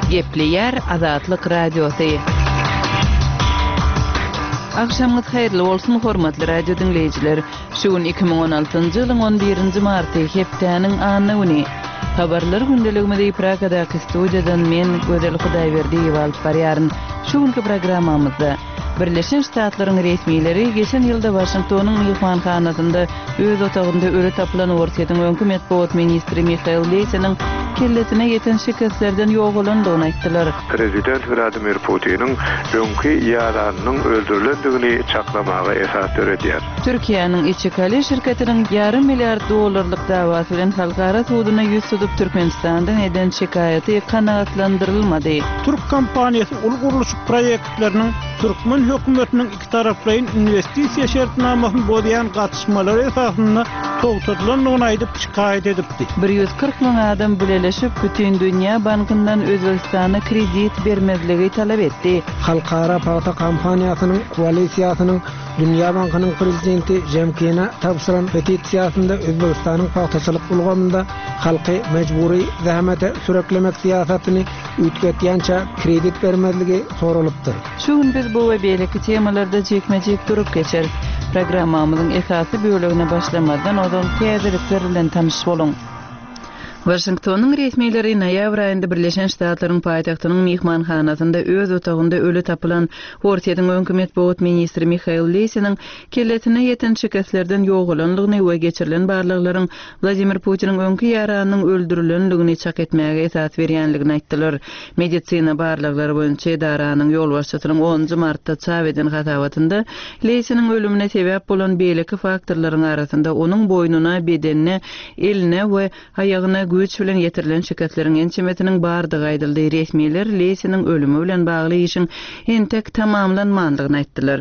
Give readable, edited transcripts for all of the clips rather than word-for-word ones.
Gepleyer Azatlyk Radiosu. Akşamınız hayırlı olsun hormatly radio dinleyijiler. Şuun 2016-njy ýylyň 11-nji marty hepdeniň anyny. Habarlar gündeligimizde Pragadaky studiýadan men Gözel Hudaýberdi ýalyp barýaryn. Şuňky programmamyzda Birleşen Ştatlaryň resmiýetleri geçen ýylda Washingtonyň mehmanhanasynda öz otagynda öle tapylan Orsiýatyň öňkü medeniýet ministri Michail Leysiniň kelletine ýeten şikestlerden ýok bolandygyny aýtdylar. Prezident Vladimir Putin'in öňkü ýaranynyň öldürilendigini çaklamaga esas berýär. Türkiýanyň Içikali şirketiniň $1,5 milyard dawasy bilen halkara sudyna ýüz tutup Türkmenistandan eden şikaýaty kanaatlandyrylmady. Türk kompaniýasy ulu guruluş proýektleriniň Türkmen hökümetiniň iki taraplaryň investisiýa şertnamasyny bozaýan gatnaşmalary esasynda togtadylandygyny aýdyp şikaýet edipdi. 140 000 adam birleşip bütün dünýä bankyndan Özbegistana kredit bermezligi talap etdi. Halkara paýta kompaniýasynyň koalisiýasynyň Dünýä Bankynyň prezidenti Jemkina tapşyran petisiýasynda Özbegistanyň paýtaçylyk ulgamynda halky mejbury zähmete süreklemek siýasatyny üýtgetýänçe kredit bermezligi soralypdyr. Şuň biz bu we beýleki temalarda jekmejek durup geçer. Programmamyzyň esasy bölügine başlamadan odan täzelikler bilen tanyş boluň. Washingtonyň resmiýetleri noýabr aýynda Birleşen Ştatlaryň paýtagtynyň mehmanhanasynda öz otagynda öle tapylan Orsiýatyň öňkü medeniýet ministri Michail Leysiniň kelletine ýeten şikestlerden ýok bolandygyny we geçirilen barlyklaryň Vladimir Putiniň öňkü ýaranynyň öldürilendigini çak etmäge esas berýänligini aýtdylar. Medisina barlyklary boýunça edaranyň ýolbaşçysynyň 10 martda çap eden hatawatynda Leysiniň ölümine sebäp bolan beýleki faktorlaryň arasynda onuň boýnuna, bedenine, eline we aýagyna güç bilen yetirilen şirketleriň ençemetiniň bardygy aýdyldy. Resmiýetler Leysiniň ölümi bilen bagly işin entek tamamlanmandygyny aýtdylar.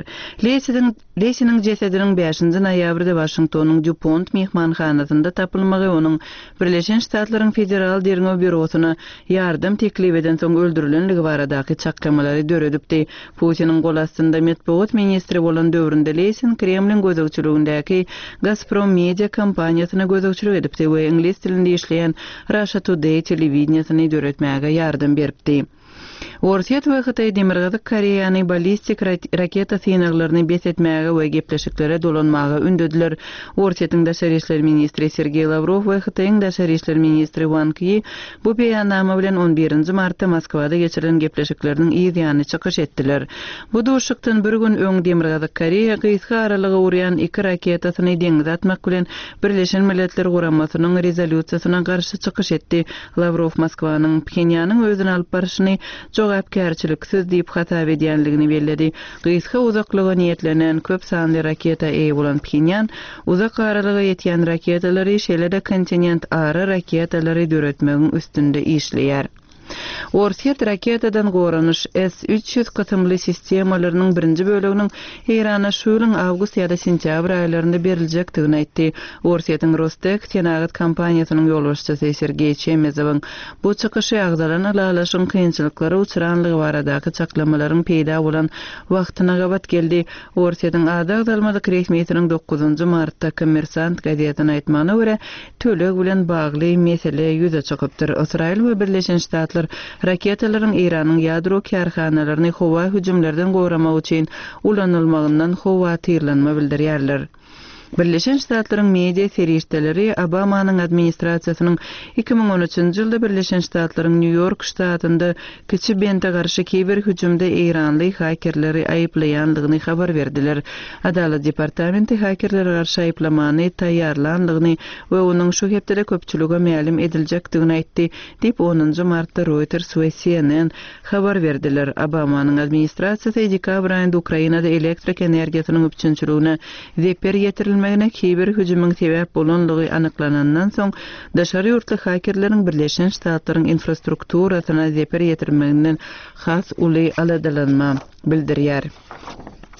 Leysiniň cesediniň 5-nji noýabrda Washingtonyň DuPont mehmanhanasynda tapylmagy onuň Birleşen Ştatlaryň Federal Derňo Bürosuna ýardam teklip eden soň öldürilenligi baradaky çaklamary döredipdi. Putiniň gol astynda medeniýet ministri bolan döwründe Leysin Kremliň gözegçiligindäki Gazprom media kompaniýasyna gözegçilik edipdi we ingliz tilinde işleýän Russia Today telewizionyny döretmäge ýardam beripdi. Orsiýat we Hytaý demirgazyk Koreýany ballistik raketa synaglaryny besetmäge we gepleşiklere dolanmaga ündediler. Orsiýatyň daşary işler ministri Sergey Lavrov we Hytaýyň daşary işler ministri Wang Yi bu beýannama bilen 11-nji martda Moskwada geçirilen gepleşikleriniň ýygyny çykyş etdiler. Bu duşukdan bir gün öň demirgazyk Koreýa gyska aralyga urýan 2 raketasyny deňize atmak bilen Birleşen Milletler Guramasynyň rezolýusiýasyna garşy çykyş etdi. Lavrov Moskwanyň Pxenyanyň özüne alyp barşyny jogapkärçiliksiz diýip hatap edýänligini bellädi. Gyska uzaklyga niýetlenen köp sanly raketa eýe bolan Pxenyan uzak aralyga ýetýän raketalary şeýle-de kontinent ara raketalary döretmegiň üstünde işleýär. Orsiýat raketadan goranyş S-300 katymly sistemalarynyň birinji bölегiniň Irana şu ýylyň awgust ýa-da sentyabr aýlarynda berilejekdigini aýtdy. Orsiýatyň Rostek Tenagat kompaniýasynyň ýolbaşçysy Sergey Chemezowyň bu çykyşy agdalan alalaşyň kynçylyklary uçuranlygy baradaky çaklamalaryň peýda bolan wagtyna gabat geldi. Orsiýatyň adag dalmadyk resmiýetiniň 9 martda Kommersant gazetyna aýtmagyna görä töleg bilen bagly mesele ýüze çykypdyr. Israil we Birleşen Ştatlar raketalaryň Iranyň ýadro karhanalaryny howa hüjümlerden goramak üçin ulanylmagyndan howa tyrlanma bildirýärler. Birleşen Ştatlaryň media serişdeleri Obamanyň administrasiýasynyň 2013-nji ýylda Birleşen Ştatlaryň New York ştatynda kiçi bente garşy kiber hüjümde Iranly hakerleri aýyplaýandygyny habar berdiler. Adalet departamenti hakerlere garşy aýyplamany taýýarlandygyny we onuň şu hepde köpçülüge ma'lum ediljekdigini aýtdy diýip 10 martda Reuters we CNN habar berdiler. Obamanyň administrasiýasy dekabr aýynda Ukrainada elektrik energiýasynyň üçinçiligine zeper ýetirilmegine kiber hüjümüň sebäp bolanlygy anyklanandan soň daşary ýurtly hakerleriň Birleşen Ştatlaryň infrastrukturasyna zeper ýetirmeginden has uly aladalanma bildirýär.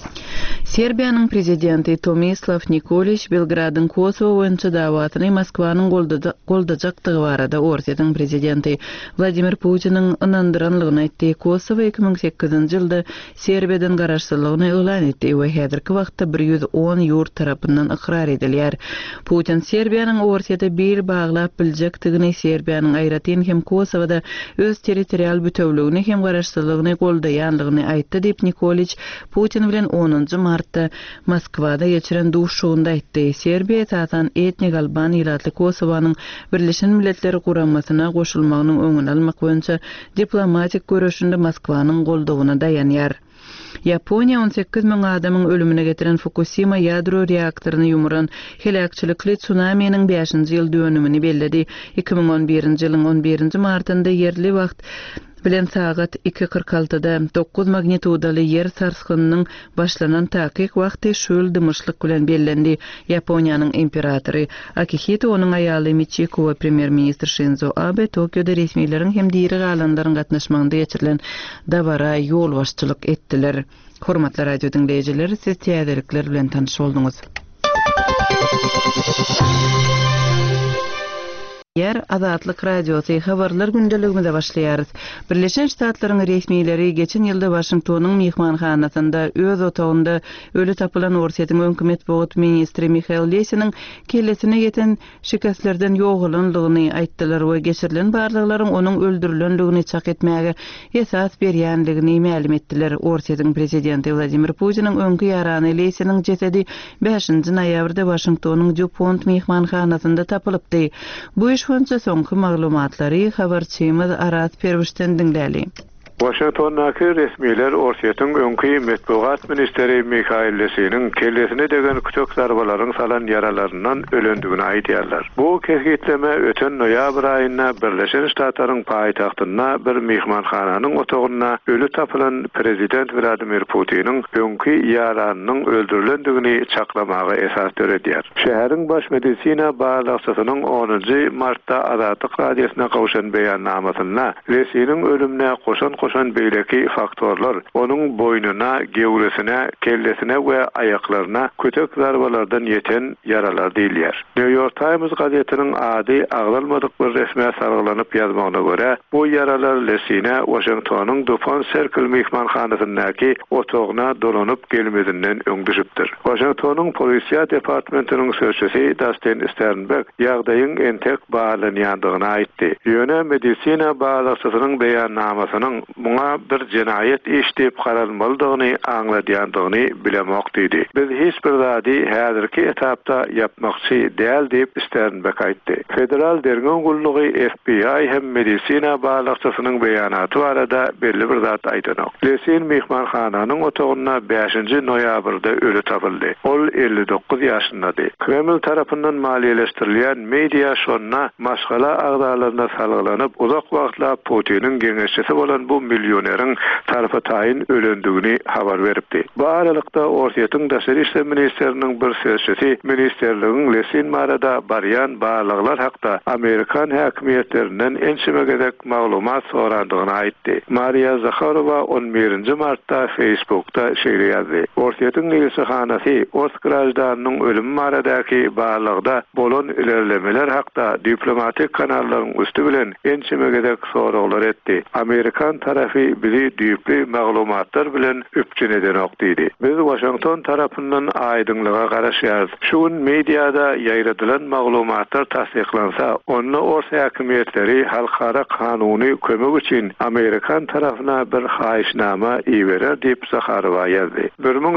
Serbiýanyň prezidenti Tomislav Nikolic Belgradyn Kosowa boýunça dawatyny Moskwanyň goldajakdygy barada Orsiýanyň prezidenti Vladimir Putiniň ynandyranlygyny aýtdy. Kosowa 2008-nji ýylda Serbiýadan garaşsyzlygyny elan etdi we häzirki wagtda 110 ýurt tarapyndan ikrar edilýär. Putin Serbiýanyň Orsiýada bir baglap biljekdigini, Serbiýanyň aýratyn hem Kosowada öz territorial bütewligini hem garaşsyzlygyny goldaýanlygyny aýtdy diýip Nikolic Putin bilen 10-njy martda Moskwada geçiren duşugynda aýtdy. Serbiýa tatan etnik Alban ýylatly Kosowanyň Birleşen Milletler Guramasyna goşulmagynyň öňüni almak boýunça diplomatik görüşinde Moskwanyň goldawyna daýanýar. Yaponiya 18.000 adamyň ölümine getiren Fukushima ýadro reaktoryny ýumuran helakçylykly tsunaminiň 5-nji ýyl dönümini belledi. 2011-nji ýylyň 11-nji martynda yerli wagt bilen sagat 2:46-da 9 magnitudaly yer sarsgynynyň başlanan takyk wagty şöl dymyşlyk bilen bellendi. Yaponiýanyň imperatory Akihito onuň aýaly Michiko we premier ministr Shinzo Abe Tokyoda resmiýetlerin hem diýeri galanlaryň gatnaşmagynda geçirilen dabara ýol başçylyk etdiler. Hormatly radio dinleýijiler, siz täzelikler bilen tanyş bolduňuz. Yer Azatlyk Radiosu habarlar gündeliginde başlaýarys. Birleşen Ştatlaryň resmiýetleri geçen ýylda Washingtonyň mehmanhanasynda öz otagynda ölü tapylan Orsiýanyň öňkü medeniýet ministri Michail Lesiniň kellesine ýeten şikastlerden ýoğulanlygyny aýtdylar we geçirilen barlyklaryň onuň öldürilenligini çak etmäge esas berýänligini ma'lum etdiler. Orsiýanyň prezidenti Vladimir Putiniň öňkü ýarany Lesiniň jesedi 5-nji noýabrda Washingtonyň DuPont mehmanhanasynda tapylypdy. Bu iş boýunça soňky maglumatlary habarçymyz Aras Perwişden dinläli. Washington'daki resmiler Orsiýanyň öňkü medeniýet ministri Michail Lesiniň kellesine degen küçük zarbalaryň salan yaralaryndan ölendigini aýdýarlar. Bu kesgitleme öten noýabr aýynda Birleşen Ştatlaryň paýtagtyna bir mehmanhananyň otagyna ölü tapylan prezident Vladimir Putiniň öňkü ýaranynyň öldürilendigini çaklamagy esas töredýär. Şäheriň baş medisina baýlykçysynyň 10-njy martda Azatlyk radiosyna gowşan beýannamasyna Lesiniň ölümine koşan beýleki faktorlar onuň boynuna, gewresine, kellesine we aýaklaryna kötek zarbalardan ýeten yaralar diýilýär. New York Times gazetiniň ady aglalmadyk bir resme sargylanyp ýazmagyna görä, bu yaralar Lesine Washingtonyň DuPont Circle mehmanhanasyndaky otagyna dolanyp gelmedinden öňdüşipdir. Washingtonyň polisiýa departamentiniň sözçüsi Dustin Sternberg ýagdaýyň entek baýlanýandygyny aýtdy. Ýöne medisina baýlykçysynyň beýannamasynyň buna bir jenaýet işdip garalmalydygyny aňladýandygyny bilemek diýdi. Biz hiç bir zady häzirki etapda yapmakçy däl diýip Sternberg aýtdy. Federal dergen gullugy FBI hem medisina baýlykçysynyň beýanaty barada belli bir zat aýtdyk. Lesin mehmanhananyň otagyna 5-nji noýabrda ölü tapyldy. Ol 59 ýaşyndady. Kreml tarapyndan maliýeleşdirilýän media şonuna maşgala agdalaryna salgylanyp uzak wagtla Putiniň geňeşçisi bolan bu milyoneriň tarapy taýyn ölendigini habar beripdi. Bu aralykda Orsiýanyň daşary işler ministriniň bir sözçüsi ministerligiň Lesin barada barýan baýlyklar hakda Amerikan häkimetlerinden ençimegedek maglumat sorandygyny aýtdy. Maria Zakharova 11-nji martda Facebookda şeýle ýazdy. Orsiýanyň elçihanasy Ors grajdanynyň ölümi baradaky baýlykda bolan ilerlemeler hakda diplomatik kanallaryň üstü bilen ençimegedek soraglar etdi. Amerikan tarafy bizi düýpli maglumatlar bilen öpçün edenok diýdi. Biz Washington tarapyndan aýdynlyga garaşýarys. Şu gün mediada ýaýradylan maglumatlar tasdiklansa, onu Ors häkimetleri halkara kanuny kömek üçin Amerikan tarafyna bir haýyşnama iýerer diýip Zakharova ýazdy.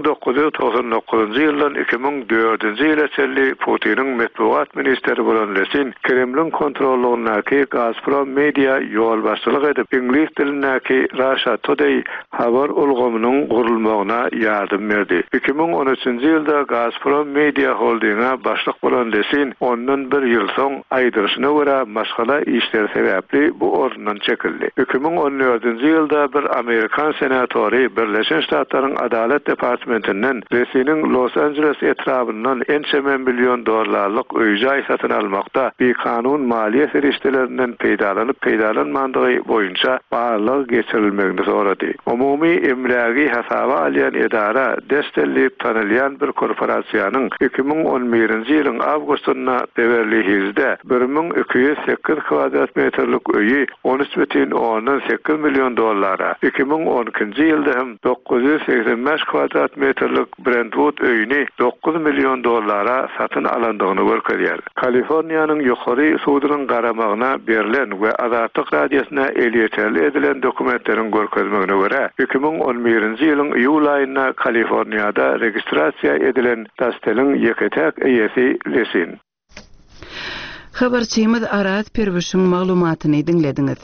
1999-njy ýyldan 2004-nji ýyla çelli Putiniň medeniýet ministri bolan Lesin Kremlin kontrolündaky Gazprom Media ýol başçylyk edip İnglis dilindäki Russia Today habar ulgamynyň gurulmagyna ýardym berdi. 2013-nji ýylda Gazprom Media Holding'a başlyk bolan Lesin ondan bir ýyl soň aýdyryşyna görä maşgala işler sebäpli bu orundan çekildi. 2014-nji ýylda bir Amerikan senatory Birleşen Ştatlaryň Adalet Departamentinden Lesiniň Los Angeles etrabyndan $1 milyon öýjaý satyn almakda bir kanun maliýe serişdelerinden peýdalanmandygy boýunça barlyk geçirilmegini soradı. Umumi emlagi hasaba alyan edara destellip tanılyan bir korporasiýanyň 2011-nji ýylyň awgustunda Beverly Hills'de 1208 kvadrat metrlik öýi 13,8 milyon dollara, 2012-nji ýylda hem 985 kvadrat metrlik Brentwood öýüni 9 milyon dollara satyn alandygyny görkezýär. Kaliforniýanyň ýokary sudynyň garamagyna berilen we Azatlyk radiosyna elýeterli edilen dokumentleriň görkezmegine görä 2011-nji ýylyň iýul aýynda Kaliforniýada registrasiýa edilen dastelin ýeketek eýesi lesin. Habarçymyz Arat Perwişiň maglumatyny dinlediňiz.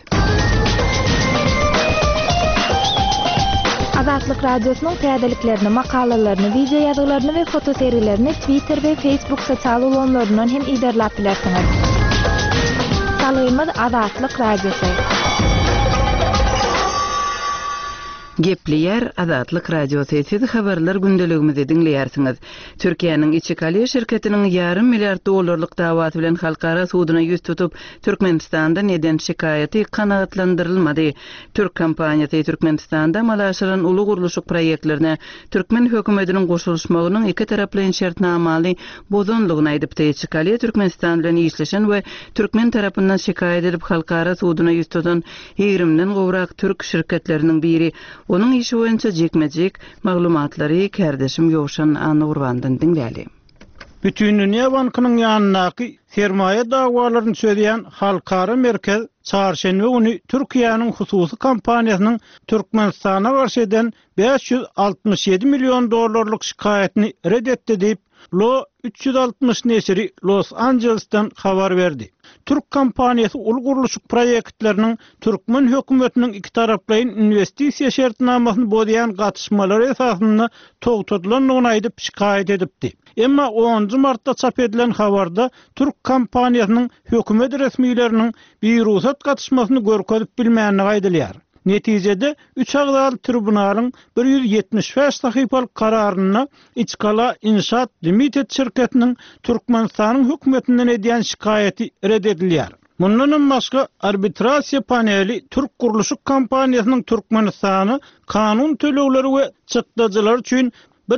Azatlyk radiosynyň täzeliklerini, makalalaryny, video ýazgalaryny we foto seriýlerini Twitter we Facebook sosial ulanlaryndan hem iderlap bilersiňiz. Salaýymyz Azatlyk radiosy. Gepli Azatlyk radiosy habarlar gündeligimizi dinleýärsiňiz. Türkiýanyň Içikali şirketiniň $500 milyon dawaty bilen halkara sudyna ýüz tutup Türkmenistanda neden şikaýaty kanagatlandyrylmady. Türk kompaniýasy Türkmenistanda malaşyran uly guruluşyk proýektlerine Türkmen hökümetiniň goşulmagynyň iki taraply şertnamaly bozonlygyny aýdypdy. Içikali Türkmenistan bilen işleşen we Türkmen tarapyndan şikaýat edip halkara sudyna ýüz tutan 20den gowrak türk şirketleriniň biri. Onun işi boýunça jekmejek maglumatlary kardeşim Ýowşan Anurwandan dinläli. Bütün Dünya Bankynyň ýanynaky sermaýe dagwalaryny söýleýän halkara merkez çarşenbe güni Türkiýanyň hususy kompaniýasynyň Türkmenistana garşy eden $567 milyon şikaýatyny reddetdi diýip Lo 360 nesiri Los Angeles'tan habar verdi. Türk kompaniýasy uly guruluşyk proýektleriniň Türkmen hökümetiniň iki taraplaýyn investisiýa şertnamasyny bozaýan gatnaşmalary esasynda togtadylanlygyny aýdyp şikaýat edipdi. Emma 10 martda çap edilen habarda Türk kompaniýasynyň hökümet resmiýetleriniň bir ruhsat gatnaşmasyny görkezip bilmänligi aýdylýar. Netijede 3 agdaly tribunalyň 175 sahypalyk kararyna İçkala İnşaat Limited şirketiniň Türkmenistanyň hökümetinden edýän şikaýaty reddedilýär. Mundan başga arbitrasiýa paneli Türk guruluşyk kompaniýasynyň Türkmenistany kanun tölegleri we çykdyjylar üçin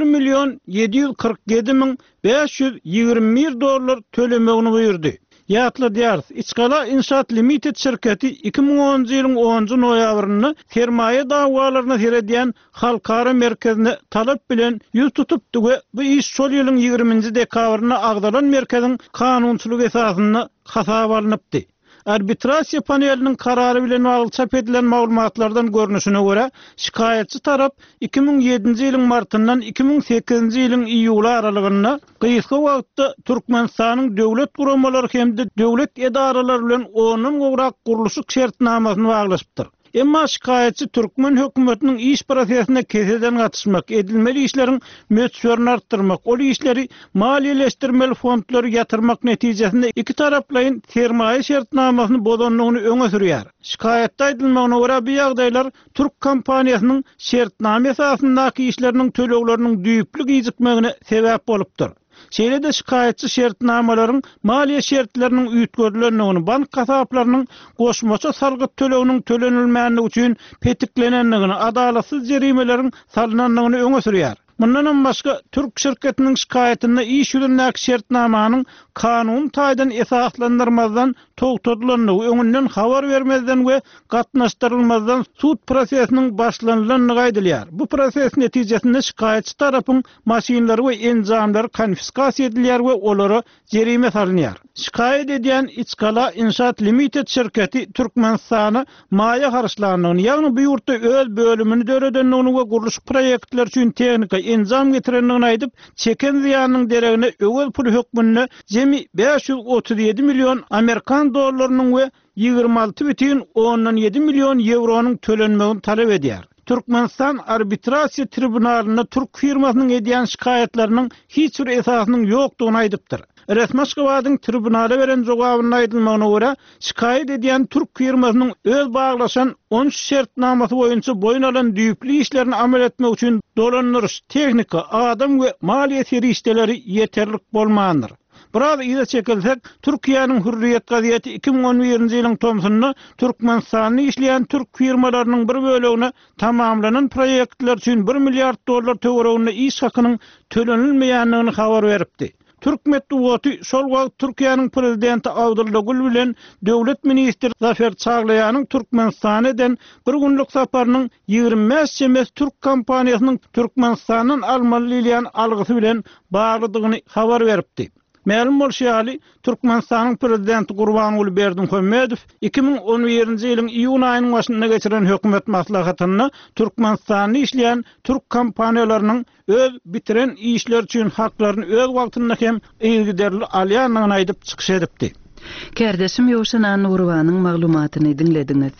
$1,747,521 tölemegini buyurdy. Ýatly diýär, İçkala İnşaat Limited şirketi 2010-njy ýylyň 10-njy noýabrynda sermaýe dagwalaryna seredýän halkara merkezine talap bilen ýüz tutupdy we bu iş şol ýylyň 20-nji dekabryna agdalan merkeziň kanunçylyk esasynda hasaba alınıpdy. Arbitrasiýa paneliniň karary bilen bagly çap edilen maglumatlardan görnüşine görä, şikaýatçy tarap 2007-nji ýylyň martyndan 2008-nji ýylyň iýuly aralygynda gysga wagtda Türkmenistanyň döwlet guramalary hemde döwlet edaralary bilen onun gowrak guruluşyk şertnamasyny baglaşypdyr. Emma şikaýatçy Türkmen hökümetiniň iş prosesine keseden gatnaşmak, edilmeli işleriň möçberini artdyrmak, ol işleri maliýeleşdirmeli fondlary ýatyrmak netijesinde iki taraplaýyn sermaýe şertnamasyny bozanlygyny öňe sürýär. Şikaýatda aýdylmagyna görä bu ýagdaýlar Türk kompaniýasynyň şertname esasyndaky işleriniň tölegleriniň düýüplük ýyjykmegine sebäp bolupdyr. Şeýlede şikaýatçy şertnamalaryň maliýe şertleriniň üýtgörülenligini, bank hasaplarynyň goşmaça salgyt töleginiň tölenilmänligi üçin petiklenenligini, adalatsyz jerimelerin salynanlygyny öňe sürýär. Mundan başga Türk şirketiniň şikaýatyna iş ýüzündäki şertnamanyň kanun taýdan esaslandyrmazdan togtadylanlygy öňünden habar bermezden we gatnaşdyrylmazdan sud prosesiniň başlanýanlygy aýdylýar. Bu proses netijesinde şikaýatçy tarapyň maşinlary we enzamlary konfiskasiýa edilýär we olary jerime salynýar. Şikaýat edýän İçkala İnşaat Limited şirketi Türkmenistany maýa harçlanlygyny, ýagny bu ýurtda öz bölümini döredenligini we guruluş proýektler üçin tehnika enzam getirenligini aýdyp, çeken ziýanyň deregine öwel pul hökmünde jemi $537 milyon Amerikan dollarynyň we $26,7 milyon euronyň tölenmegini talep edýär. Türkmenistan arbitrasiýa tribunalyna Türk firmasynyň edýän şikaýatlarynyň hiç bir esasynyň ýokdugyny aýdypdyr. Resmaşgawadyň tribunala beren jogabyny aýdylmagyna görä, şikaýat edýän Türk firmasynyň öz baglaşan 13 şertnamasy boýunça boyun alan düýüpli işlerini amal etmek üçin dolanýyş, tehnika, adam we maliýe serişdeleri ýeterlik bolmandyr. Biraz ýa çekilsek, Türkiýanyň hürriyet gaziýeti 2011-nji ýylyň tomsuny Türkmenistanyň işleýän türk firmalarynyň bir bölegine tamamlanan proýektler üçin $1 milliard töweregine iş hakynyň tölenilmeýändigini habar beripdi. Türk medeniýeti şol wagt Türkiýanyň prezidenti Abdulla Gül bilen döwlet ministri Zafer Çağlaýanyň Türkmenistana eden bir günlük saparynyň 25 emes türk kompaniýasynyň Türkmenistanyň almaly diýen algysy bilen baglydygyny habar beripdi. Ma'lum bolşaly Türkmenistanyň prezidenti Gurbanuly Berdimuhammedow 2011-nji ýylyň iýun aýynyň başynda geçiren hökümet maslahatyny Türkmenistanyň işleýän türk kompaniýalarynyň öz bitiren işler üçin haklaryny öz wagtynda hem ýygyderli alýanlygyny aýdyp çykyş edipdi. Kärdeşim Ýowşan Nurbanyň maglumatyny dinlediňiz.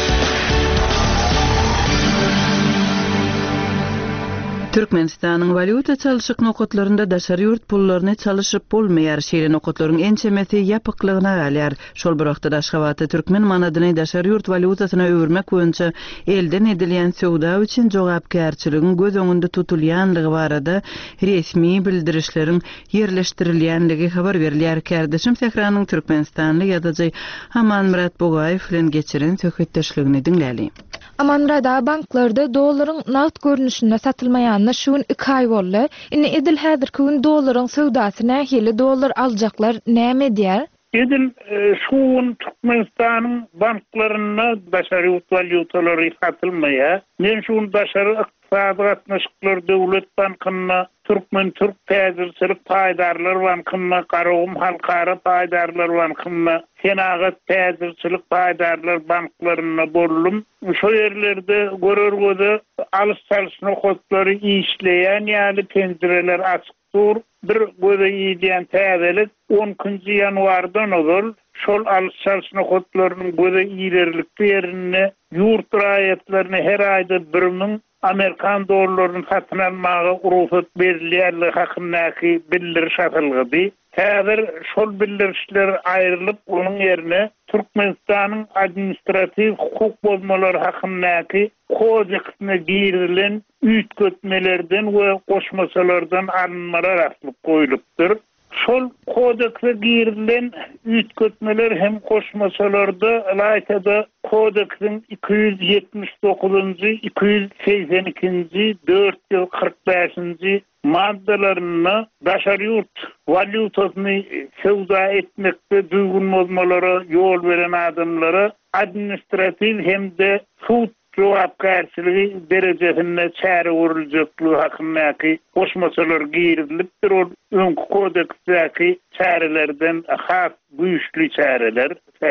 Türkmenistanyň valyuta çalyşyk nokatlarynda daşary ýurt pullaryny çalyşyp bolmaýar şeýle nokatlaryň ençemesi ýapyklygyna galýar. Şol bir wagtda Daşgabatda türkmen manadyny daşary ýurt valyutasyna öwürmek boýunça elden edilýän sowda üçin jogapkärçiligiň göz öňünde tutulýanlygy barada resmi bildirişleriň ýerleşdirilýänligi habar berilýär. Kärdeşim Sehranyň Türkmenistanyny ýadagy Aman Murat Bogaýew bilen geçiren söhbetdeşligini dinläli. Amanrada banklarda dollaryň naqd görnüşinde satylmaýanyna şuň 2 ay boldy. Indi edil häzirki gün dollaryň sowdasy nähili dollar aljaklar näme diýär? Edil şuň Türkmenistanyň banklaryna daşary valyutalary satylmaýar. Men şuň daşary iqtisady gatnaşyklar döwlet bankyna Türk Täzirçilik paýdarlar bankyna Garawum Halkara paýdarlar bankyna Senagat Täzirçilik paýdarlar banklaryna bollum. Şo ýerlerde görergöde alys-salys nokatlary işleýän ýaly pencereler açykdyr. Bir göze ýetýän täzelik 10-njy ýanwardan ol şol alys-salys nokatlarynyň göze ýerlikli ýerini ýurt raýatlaryna her aýda 1000 Amerikan dollaryny satyn almagy ruhsat berilýärligi hakyndaky bildiriş atylgydy. Häzir şol bildirişler aýrylyp onuň ýerine Türkmenistanyň administrativ hukuk bozmalary hakyndaky kodeksine girilen üýtgetmelerden we goşmasalardan alınmalar atlyp goýulypdyr. Şol kodekse girilen üýtgetmeler hem goşmasalarda laýtada kodeksin 279-njy, 282-nji, 445-nji maddalaryny daşary ýurt valyutasyny sowda etmekde düýgün bozmalara ýol beren adamlara administrativ hemde sud jogapkärçiligi derejesinde çäre görüljekli hakyndaky goşmasalar girilipdir. O öňkü kodeksdäki çärelerden has güýçli çäreler.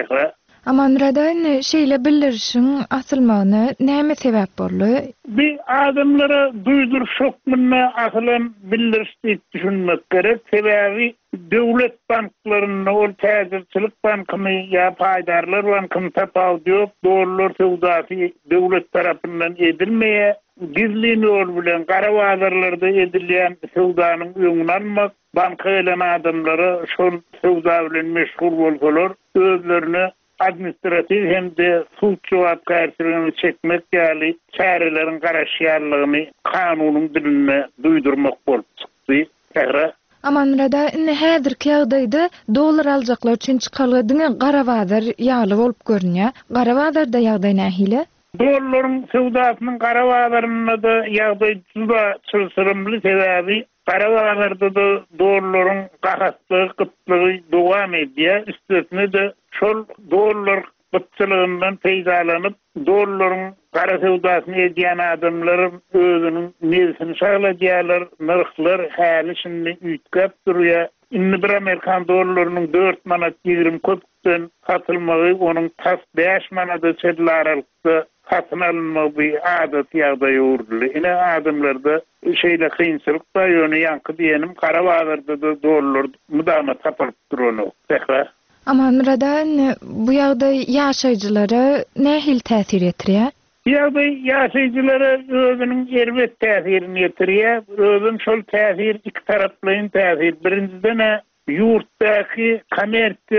Amanradan şeýle bildirişiň asylmagyna näme sebäp boldy? Bir adamlara duýdurşokmyna asylan bildiriş diýip düşünmek gerek. Sebäbi döwlet banklaryny, ol täzirçilik bankyny ýa paýdarlar bankyny tapaw diýip, dollar sowdasy döwlet tarapyndan edilmeýär. Gizli ýol bilen gara bazarlarda edilýän sowdanyň öňüni almak, banka gelen adamlara şol sowda bilen meşgul bolsalar, özlerini administrativ hem de sud jogapkärçiligini çekmek ýaly çärelerin garaşýarlygyny kanunyň diline duýdurmak bolup çykdy. Amanrada indi häzirki ýagdaýda dollar aljaklar üçin çykarylýan gara bazar ýaly bolup görünýär. Gara bazarda ýagdaý nähili? Dollaryň sowdasynyň gara bazarynda da ýagdaý juda çylsyrymly sebäbi gara bazarda da dollaryň gahaslygy, gytlygy dowam edýär. Üstesine de şol dollar gytçylygyndan peýdalanyp dollaryň gara sowdasyny edýän adamlar özüniň mezhini şagladýarlar, narxlar häli şindi üýtgäp durýar. Indi bir Amerikan dollarynyň 4 manat 20 köpükden satylmagy onuň tas 5 manada çedlaralykda satyn alınmagy adat ýagdaýy urly. Ine adamlarda şeýle kynçylyk da ýöne ýanky diýenim, gara bazarda da dollar mudama tapyp durýar. Amanrada bu ýagdaý ýaşaýjylara nähil täsir etdirýär? Ýagdaý ýaşaýjylara özüniň elbet täsirini etdirýär. Özüm şol täsir iki taraplyň täsir. Birinciden ýurtdaky kommersiýa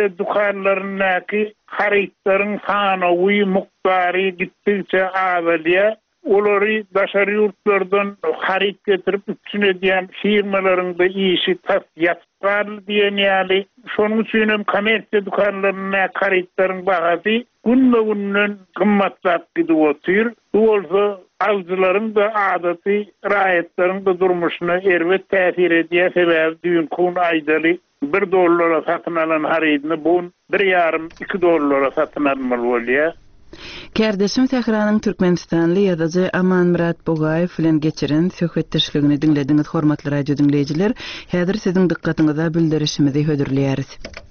dukanlarynyňky harytlaryň sanawy muktary gittikçe azalýar. olary daşary ýurtlardan harit getirip üçüne diýen firmalaryň da işi tas ýatgar diýen ýaly şonuň üçin hem kommersiýa dukanlaryna haritlaryň bagasy günden gymmatlap gidip otyr. Bu bolsa alıcılaryň da adaty, raýatlaryň da durmuşyna erbet täsir edýär sebäbi dünkün aýdaly $1 satyn alan harydyny bu $1,5-2 satyn almaly bolýar. Kärdeşim Tehranyň Türkmenistanly ýazyjy Aman Murat Bogaýew bilen geçiren söhbetdeşligini dinlediňiz hormatly radio dinleýijiler. Häzir siziň dikkatiňize bildirişimizi hödürleýäris.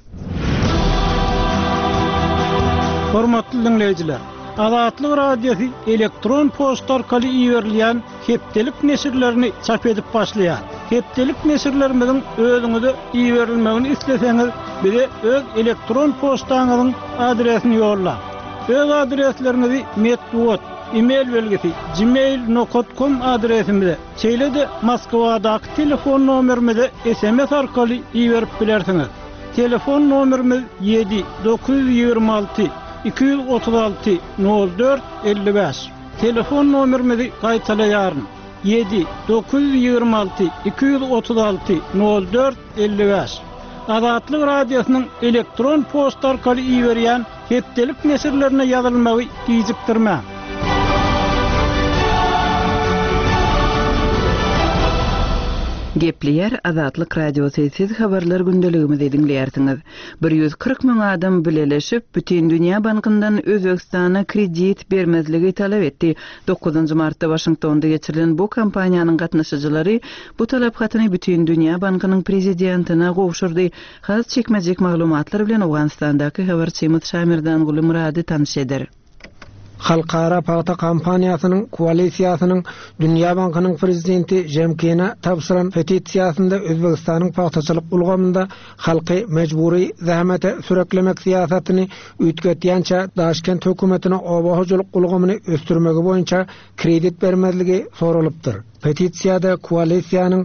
Hormatly dinleýijiler, Azatlyk radiosu elektron posta arkaly iýerilýän hepdelik nesirlerini çap edip başlaýar. Hepdelik nesirlerimizin özüňize iýerilmegini isleseňiz, bize öz elektron postaňyzyň adresini ýollar. Öz adreslerinizi metbuat, e-mail belgesi, gmail.com adresimize, çeýlede Moskwadaky telefon nomerimize SMS arkaly iýerip bilersiňiz. Telefon nomerimiz 7-926 236 04 55. Telefon nomerimizi gaýtalaýaryn. 7-926 236 04 55. Azatlyk radiosynyň elektron posta arkaly iýerýän hepdelik nesirlerine ýazylmagy gizikdirme. Gepleyer Azatlyk radiosu siz habarlar gündeligimizi dinleýärsiňiz. 140 000 adam bileleşip bütün dünýä bankyndan Özbekistana kredit bermezligi talap etdi. 9 martda Washingtonda geçirilen bu kampaniýanyň gatnaşyjylary bu talap hatyny bütün dünýä bankynyň prezidentina gowşurdy. Has çekmejek maglumatlar bilen Awganistandaky habarçymyz Şamirdan Gulumrady tanışýar. Halkara paýta kampaniýasynyň koalisiýasynyň Dünýä Bankynyň prezidenti Jemkina tapşyran petisiýasynda Özbegistanyň paýtaçylyk ulgamynda halky mejbury zähmete süreklemek siýasatyny üýtgetýänçä Daşkent hökümetine obahyjylyk ulgamyny östürmegi boýunça kredit bermezligi soralypdyr. Petisiýada koalisiýanyň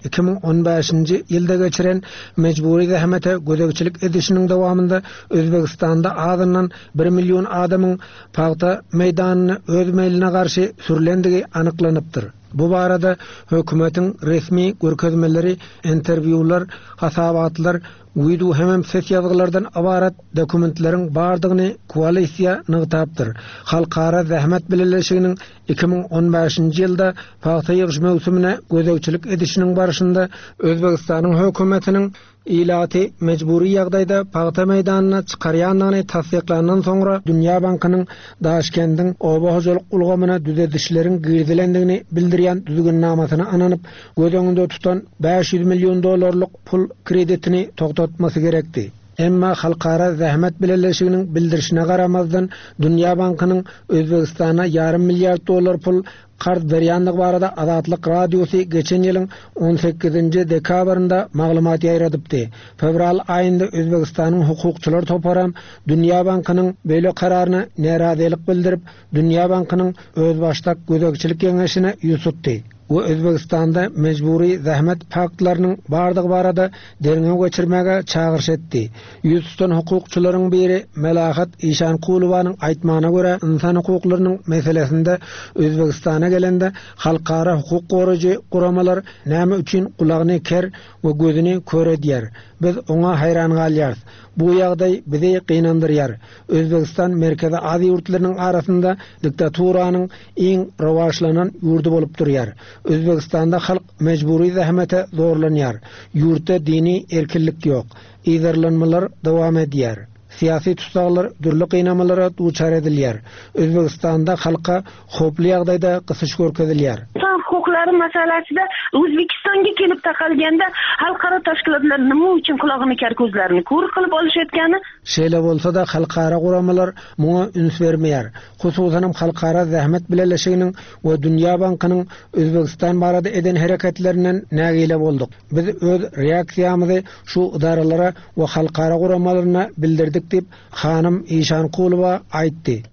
2015-nji ýylda geçiren mejbury zähmete gödekçilik edişiniň dowamında Özbegistanda azyndan 1 million adamyň paýta meýdanyny öz meýline garşy sürlendigi anyklanypdyr. Bu barada hökümetiň resmi görkezmeleri, interwiwlar, hasabatlar, uydu hemem ses ýazgylardan abarat dokumentleriň bardygyny koalisiýa nygtapdyr. Halkara zähmet bileleşiginiň 2015-nji ýylda paýta ýygyş mewsümine gözegçilik edişiniň barşynda Özbegistanyň hökümetiniň ilaty mejbury ýagdaýda paýta meýdanyna çykarýanlygyny tasdiklandan soňra Dünýä Bankynyň Daşkentdiň obahyjylyk ulgamyna düzedişleriň girdilendigini bildirýän düzgünnamasyny ananyp göz tutan $500 million pul kreditini toktatmasy gerekdi. Emma halkara zähmet bileleşiginiň bildirişine garamazdan Dünýä Bankynyň Özbegistana $500 million pul qard berýänligi barada Azatlyk radiosu geçen ýylyň 18-nji dekabrynda maglumat ýaýradypdy. Fevral aýynda Özbegistanyň hukukçylar toparam Dünýä Bankynyň beýle kararyna närazilik bildirip Dünýä Bankynyň öz başdak gözegçilik ýeňeşine ýusutdy. Bu Özbegistanda mejbury zähmet paktlarynyň bardygy barada derňe geçirmäge çağırş etdi. Ýüzsüzden hukukçylaryň biri Melahat Işankulowanyň aýtmagyna görä insan hukuklarynyň meselesinde Özbegistana gelende halkara hukuk goragy guramalar näme üçin kulagyny ker we gözüni köredýär. Biz oňa haýran galýarys. Bu ýagdaý bizi gynandyrýar. Özbegistan Merkezi Aziýa ýurtlarynyň arasynda diktaturanyň iň rawaşlanan ýurdy bolup durýar. Özbegistanda halk mejbury zähmete zorlanýar. Ýurtda dini erkinlik ýok. Ýerlenmeler dowam edýär. Siyasi tutsaklar dürlü kıynamalara duçar edilýär. Özbegistanda halka hoply ýagdaýda gysyş görkezilýär. İnsan hukukları meselesinde Özbekistan'a kelip takalganda halkara teşkilatlar nima üçin kulagyny ker gözlerini kur kılıp alışetkeni? Şeýle bolsa da halkara guramalar muňa üns bermeýär. Hususan halkara zähmet bileleşiginiň we Dünýä Bankynyň Özbegistan barada eden herekatlerinden nägile boldyk. Biz öz reaksiýamyzy şu idaralara we halkara guramalaryna bildirdik dip Hanım Işankulowa aýtdy.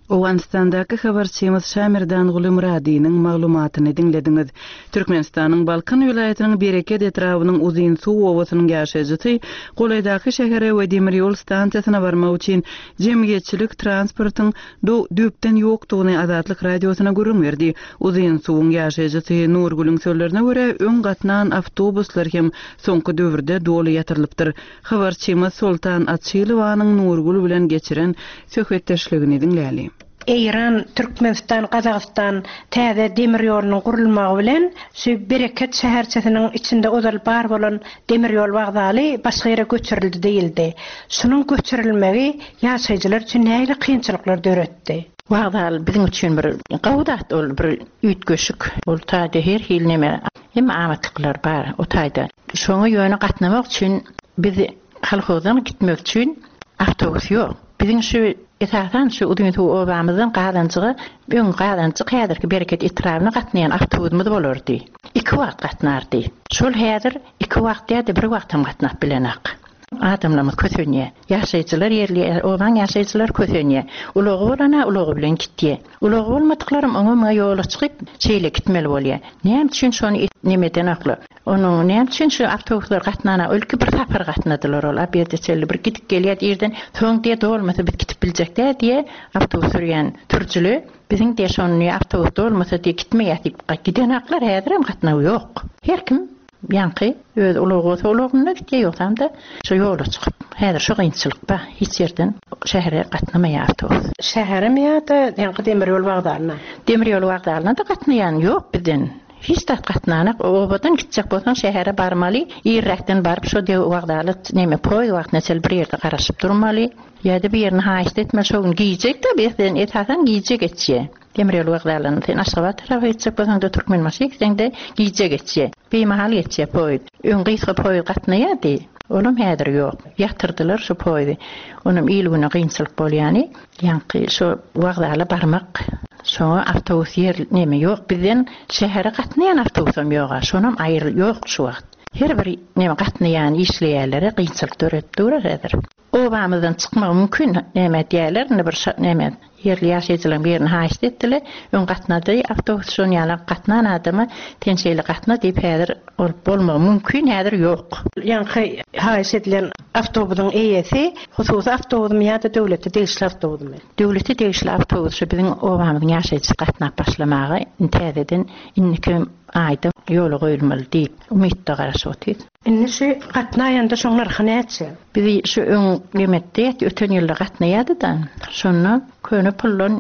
Owganistandaky habarçymyz Şamirdan Gulumradiýanyň maglumatyny dinlediňiz. Türkmenistanyň Balkan vilayatynyň Bereket etrawynyň Uzyn suw owasynyň ýaşaýjysy Golaydaky şähere we demir ýol stansiýasyna barmak üçin jemgyýetçilik transportyň düpden ýokdugyny Azatlyk radiosyna görüň berdi. Uzyn suwyň ýaşaýjysy Nurgülüň sözlerine görä öň gatnan awtobuslar hem soňky döwürde doly ýatyrlypdyr. Habarçymyz Sultan Atçylowanyň Nurgül bilen geçiren söhbetdeşligini dinläli. İran, Türkmenistan, Kazakistan täze demir ýolunyň gurulmagy bilen şu Bereket şäherçesiniň içinde ozal bar bolan demir ýol wagdaly başga ýere göçürildi diýildi. Şunuň göçürilmegi ýaşaýjylar üçin näme kynçylyklar döretdi. Wagdaly biziň üçin bir gowdat ol bir üýtgeşik. Ol taýda her hil näme hem amatlyklar bar o taýda. Şoňa ýöne gatnamak üçin biz halkydan gitmek üçin awtobus ýok. Biziň şu etatan şu uduntu obamyzyň gadançygy öň gadançy häzirki Bereket etrawyna gatnaýan awtobusmyz bolardy. 2 wagt gatnardy. Şol häzir 2 wagt ýa-da 1 wagtam gatnap bilenak. Adamlar kötünye. Ýaşaýjylar ýerli oban ýaşaýjylar kötünye. Ulagy bolana ulagy bilen gitdi. Ulagy bolmadyklaryň oňa ýola çykyp çeýle gitmeli bolýar. Näme üçin şonu nemeden akly? Onuň näme üçin şu awtobuslar gatnana ölki bir safar gatnadylar ol. Aberde çelli bir gidip gelýär ýerden töň diýe dolmasa biz gitip biljekler diýe awtobus sürýän türjüli biziň diýe şonu awtobus dolmasa diýe gitmeýär. Giden aklar häzir hem gatnawy ýok. Her kim Ýanky öz ulagyna gitdi ýokdamda şu ýola çykyp häzir şu gynçylyk ba hiç ýerden şähere gatnamaýar awtobus. Şähere ýa-da ýanky demir ýol wagdalyna. Demir ýol wagdalyna da gatnaýan ýok bizden. Hiç de gatnanak obadan gitjek bolsaň şähere barmaly, ýerrekden baryp şu de wagdaly näme poý wagtna çel bir ýerde garaşyp durmaly. Ýa-da bir ýerni haýyt etme şoň giýjek de bizden etatan giýjek etjek. Demir ýol wagdalyny sen aşgabat tarap etjek bolsaň da türkmen maşyk de giýjek etjek. Beýmahal etjek poý. Öň gysga poý gatnaýardy. Olam häzir ýok. Ýatyrdylar şu poýdy. Onuň ýylgyna gynçylyk bolýany, ýanky şu wagdaly barmak. Şoňa awtobus ýer näme ýok bizden şähere gatnaýan awtobusam ýok. Şonam aýry ýok şu wagt. Her bir näme gatnaýan işleýärlere gynçylyk döretdi häzir. Obamyzdan çykmak mümkin näme diýerler, bir näme yerli ýaşaýjylar birini haýyt etdiler. Öň gatnady awtobus şoň ýaly gatnan adamy tençeýli gatna diýip häzir bolmagy mümkin häzir ýok. Ýanky haýyt edilen awtobusyň eýesi hususy awtobusmy ýa-da döwletde degişli awtobusmy. Döwletde degişli awtobus biziň obamyzyň ýaşaýjy gatnap başlamagy täzeden inniki aýda ýola goýulmaly diýip umytda garaşyp. Innişi gatnaýanda şoň narxy näçe? Biz şu öň nimetde öten ýylda gatnaýardy-da. Şonu köne pullun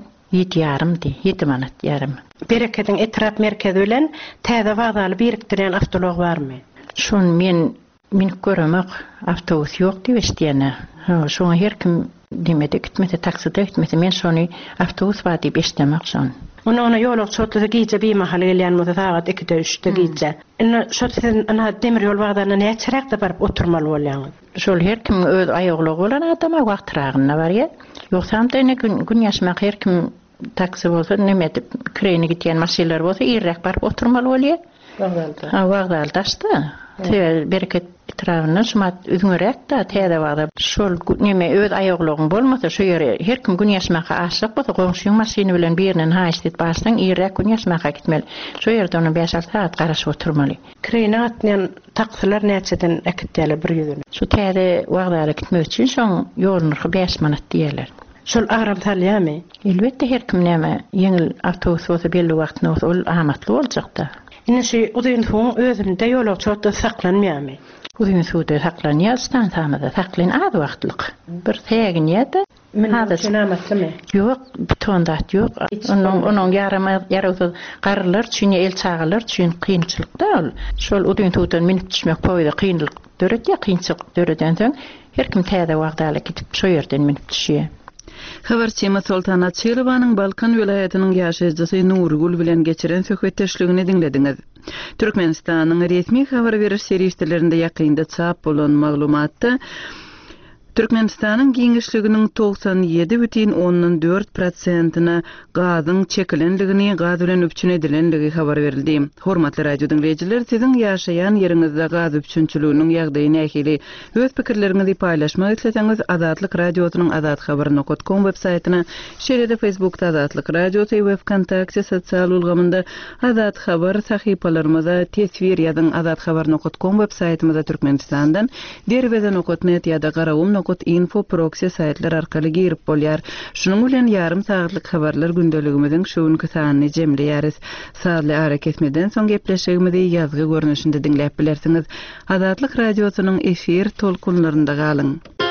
7,5 manat ýarym. Bereketiň etrap merkezi bilen täze wagdaly birikdiren awtolog barmy? Şonu men göremek awtobus ýok diýip eşdiýäne. Şoňa her kim demede gitmese takside gitmese men şonu awtobus bar diýip eşdemek şon. Ona ýolak çotda giýje bir mahal gelýän mutasagat 2-3 giýje. Şotda ana demir ýol wagdalyna näçerekde baryp oturmaly bolýan. Şol her kim öz aýaglygy bolan adama wagtragyna barýar. Ýoksam da gün ýaşmak her kim taksi bolsa näme dip kireni gitýän maşinler bolsa ýerrek baryp oturmaly bolýar. Wagdalda da. Bereket etrawyna şumat üzüňerek da täze wagda şol näme öz aýaglygyň bolmasa şu ýere her kim gün ýaşmaka aşyk bolsa goňşyň maşiny bilen birinin haýyt et barsaň ýerrek gün ýaşmaka gitmeli. Şu ýerde onu 5 saat garaşyp oturmaly. Kireni atýan takslar näçeden ekitdiler bir ýüzüne. Şu täze wagdaly gitmek üçin şoň ýoluny 5 manat diýerler. Şol agram talýamy? Elbetde her kim näme ýeňil awtobus bolsa belli wagtna bolsa ol amatly boljak-da. Innişi udyntuň özünde ýolak çotda saklanmaýarmy? Udyntuda saklanýar, stansiýamyzda saklan az wagtlyk. Bir tägin ýa-da hazır amatlymy? Ýok, butondat ýok. Onuň ýaramy garrylar üçin el çağırlar üçin kynçylykda ol. Şol udyntudan minip düşmek poýda kynlyk döretýär, kynçylyk döredän soň her kim täze wagdaly gidip şo ýerden minip düşýär. Habarçymyz Sultan Atçylowanyň Balkan vilayatynyň ýaşaýjysy Nurgül bilen geçiren söhbetdeşligini dinlediňiz. Türkmenistanyň resmi habar beriş serwislerinde ýakynda çap bolan maglumatda Türkmenistanyň giňişliginiň 97,4%-na gazyň çekilenligini, gaz bilen üpçün edilenligi habar berildi. Hormatly radio dinleyijiler, siziň ýaşaýan ýeriňizde gaz üpçünçülüğiniň ýagdaýyny ähli öz pikirleriňizi paýlaşmak isleseňiz, Azatlyk radiosynyň azathabar.com web saýtyna, şeýle-de Facebookda Azatlyk radiosu we WhatsApp sosial ulgamynda Azat Habar sahypalarymyza tesvir ýazyň azathabar.com web saýtymyza Türkmenistandan derbeden.net ýa-da garawum.info proxy saýtlar arkaly girip bolýar. Şunuň bilen ýarym saatlyk habarlar gündeligimiziň şuňky sanyny jemleýäris. Saatly ara kesmeden soň gepleşigimizi ýazgy görnüşinde dinläp bilersiňiz. Azatlyk radiosynyň efir tolkunlarynda galyň.